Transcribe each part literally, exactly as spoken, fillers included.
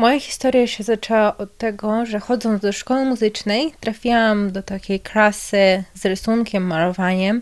Moja historia się zaczęła od tego, że chodząc do szkoły muzycznej trafiłam do takiej klasy z rysunkiem, malowaniem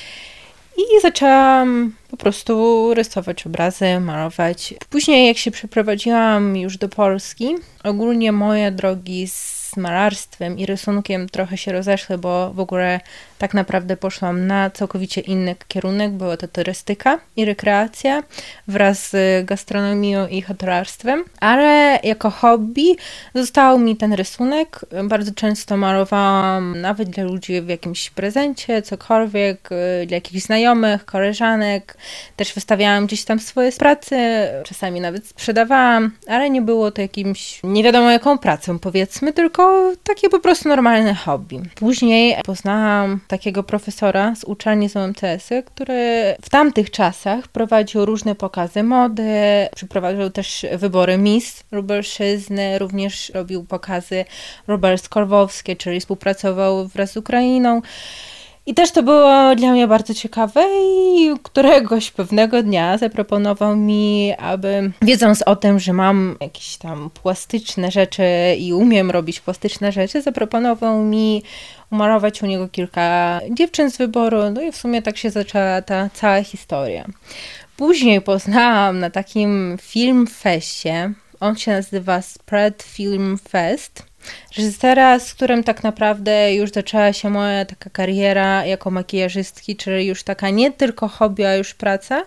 i zaczęłam po prostu rysować obrazy, malować. Później jak się przeprowadziłam już do Polski, ogólnie moje drogi z malarstwem i rysunkiem trochę się rozeszły, bo w ogóle tak naprawdę poszłam na całkowicie inny kierunek. Była to turystyka i rekreacja wraz z gastronomią i hotelarstwem, ale jako hobby został mi ten rysunek. Bardzo często malowałam nawet dla ludzi w jakimś prezencie, cokolwiek, dla jakichś znajomych, koleżanek. Też wystawiałam gdzieś tam swoje prace, czasami nawet sprzedawałam, ale nie było to jakimś nie wiadomo jaką pracą, powiedzmy, tylko takie po prostu normalne hobby. Później poznałam takiego profesora z uczelni z U M C S-y, który w tamtych czasach prowadził różne pokazy mody, przeprowadzał też wybory Miss Lubelszczyzny, również robił pokazy lubelsko-lwowskie, czyli współpracował wraz z Ukrainą. I też to było dla mnie bardzo ciekawe i któregoś pewnego dnia zaproponował mi, aby wiedząc o tym, że mam jakieś tam plastyczne rzeczy i umiem robić plastyczne rzeczy, zaproponował mi umalować u niego kilka dziewczyn z wyboru, no i w sumie tak się zaczęła ta cała historia. Później poznałam na takim film feście, on się nazywa Spread Film Fest, reżysera, z którym tak naprawdę już zaczęła się moja taka kariera jako makijażystki, czyli już taka nie tylko hobby, a już praca.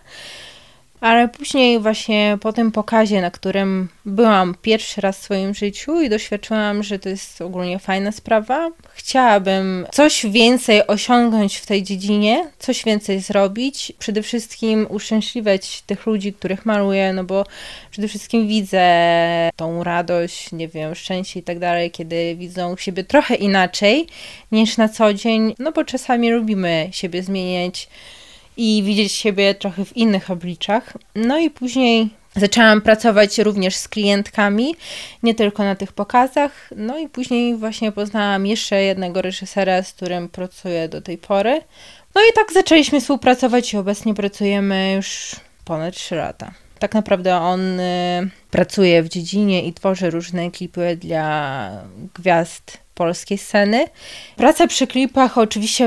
Ale później właśnie po tym pokazie, na którym byłam pierwszy raz w swoim życiu i doświadczyłam, że to jest ogólnie fajna sprawa, chciałabym coś więcej osiągnąć w tej dziedzinie, coś więcej zrobić, przede wszystkim uszczęśliwiać tych ludzi, których maluję, no bo przede wszystkim widzę tą radość, nie wiem, szczęście i tak dalej, kiedy widzą siebie trochę inaczej niż na co dzień, no bo czasami lubimy siebie zmieniać i widzieć siebie trochę w innych obliczach. No i później zaczęłam pracować również z klientkami, nie tylko na tych pokazach. No i później właśnie poznałam jeszcze jednego reżysera, z którym pracuję do tej pory. No i tak zaczęliśmy współpracować i obecnie pracujemy już ponad trzy lata. Tak naprawdę on y, pracuje w dziedzinie i tworzy różne klipy dla gwiazd polskiej sceny. Praca przy klipach oczywiście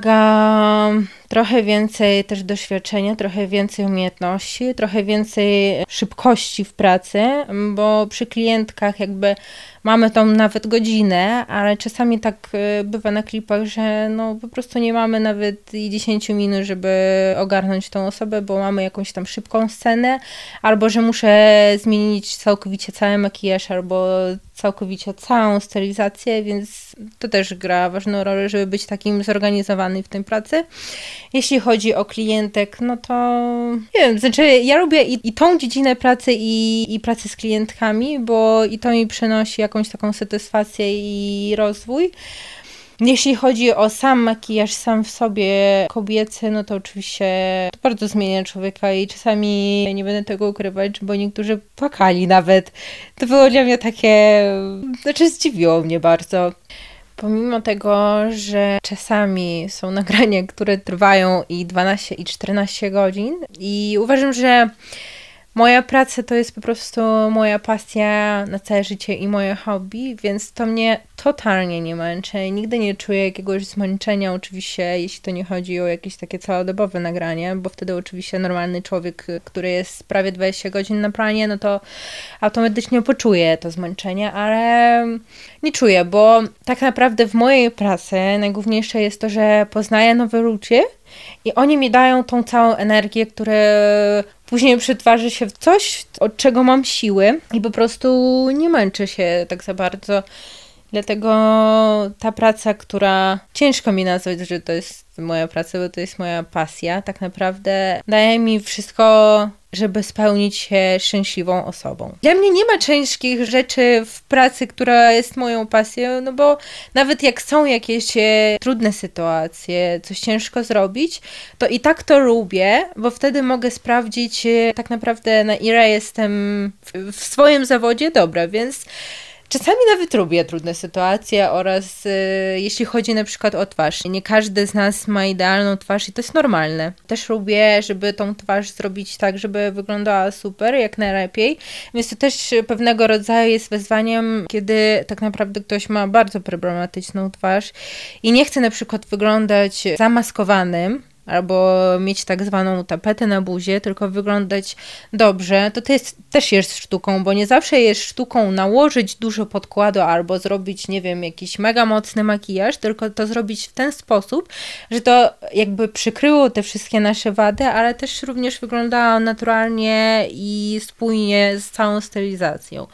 wymaga trochę więcej też doświadczenia, trochę więcej umiejętności, trochę więcej szybkości w pracy, bo przy klientkach jakby mamy tą nawet godzinę, ale czasami tak bywa na klipach, że no po prostu nie mamy nawet i dziesięć minut, żeby ogarnąć tą osobę, bo mamy jakąś tam szybką scenę, albo że muszę zmienić całkowicie cały makijaż, albo całkowicie całą stylizację, więc to też gra ważną rolę, żeby być takim zorganizowany w tej pracy. Jeśli chodzi o klientek, no to nie wiem, znaczy ja lubię i, i tą dziedzinę pracy i, i pracy z klientkami, bo i to mi przynosi jakąś taką satysfakcję i rozwój. Jeśli chodzi o sam makijaż, sam w sobie kobiecy, no to oczywiście to bardzo zmienia człowieka i czasami nie będę tego ukrywać, bo niektórzy płakali nawet. To było dla mnie takie, znaczy zdziwiło mnie bardzo. Pomimo tego, że czasami są nagrania, które trwają i dwanaście i czternaście godzin i uważam, że moja praca to jest po prostu moja pasja na całe życie i moje hobby, więc to mnie totalnie nie męczy. Nigdy nie czuję jakiegoś zmęczenia, oczywiście, jeśli to nie chodzi o jakieś takie całodobowe nagranie, bo wtedy oczywiście normalny człowiek, który jest prawie dwadzieścia godzin na planie, no to automatycznie poczuje to zmęczenie, ale nie czuję, bo tak naprawdę w mojej pracy najgłówniejsze jest to, że poznaję nowe ludzi i oni mi dają tą całą energię, która później przetwarzy się w coś, od czego mam siły i po prostu nie męczę się tak za bardzo. Dlatego ta praca, która ciężko mi nazwać, że to jest moja praca, bo to jest moja pasja, tak naprawdę daje mi wszystko, żeby spełnić się szczęśliwą osobą. Dla mnie nie ma ciężkich rzeczy w pracy, która jest moją pasją, no bo nawet jak są jakieś e, trudne sytuacje, coś ciężko zrobić, to i tak to lubię, bo wtedy mogę sprawdzić e, tak naprawdę na ile jestem w, w swoim zawodzie dobra, więc Czasami nawet lubię trudne sytuacje oraz y, jeśli chodzi na przykład o twarz. Nie każdy z nas ma idealną twarz i to jest normalne. Też lubię, żeby tą twarz zrobić tak, żeby wyglądała super, jak najlepiej. Więc to też pewnego rodzaju jest wyzwaniem, kiedy tak naprawdę ktoś ma bardzo problematyczną twarz i nie chce na przykład wyglądać zamaskowanym, albo mieć tak zwaną tapetę na buzie, tylko wyglądać dobrze, to to jest, też jest sztuką, bo nie zawsze jest sztuką nałożyć dużo podkładu albo zrobić, nie wiem, jakiś mega mocny makijaż, tylko to zrobić w ten sposób, że to jakby przykryło te wszystkie nasze wady, ale też również wyglądało naturalnie i spójnie z całą stylizacją.